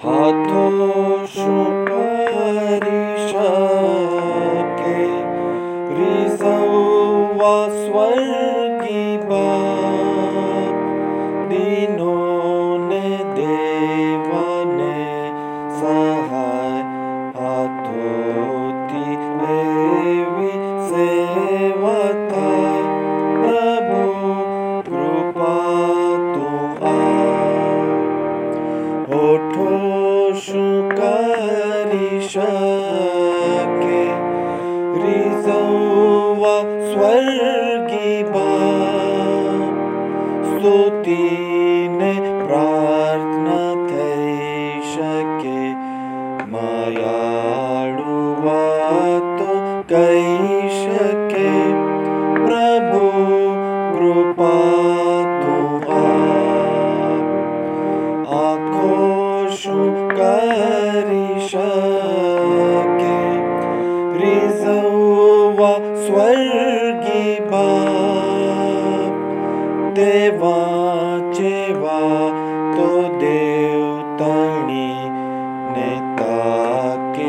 હાથો શું કરી શકે રીઝવવા સ્વર્ગી બાપ, દીનોને દેવાને સહાય હાથોથી એવી સેવા થાય. પ્રભુ કૃપા તું હોઠો શું કરી શકે રીઝવવા સ્વર્ગી બાપ, સ્તુતિને પ્રાર્થના થઈ શકે માયાળુ વાતો કહી શકે. પ્રભુ કૃપા તું આંખો શું કરી શકે રીઝવવા સ્વર્ગી બાપ, તેવા જેવા તો દેવ તણી ને તાકે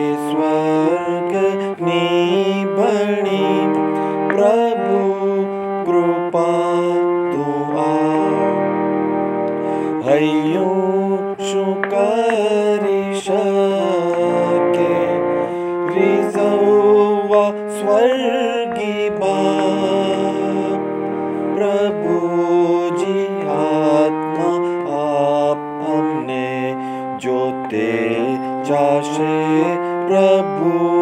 સ્વર્ગની ભણી. પ્રભુ કૃપા તું હૈયું શું કરી શકે રીઝવવા સ્વર્ગી બાપ, પ્રભુજી આત્મા આપ અમને જોતે જાશે પ્રભુ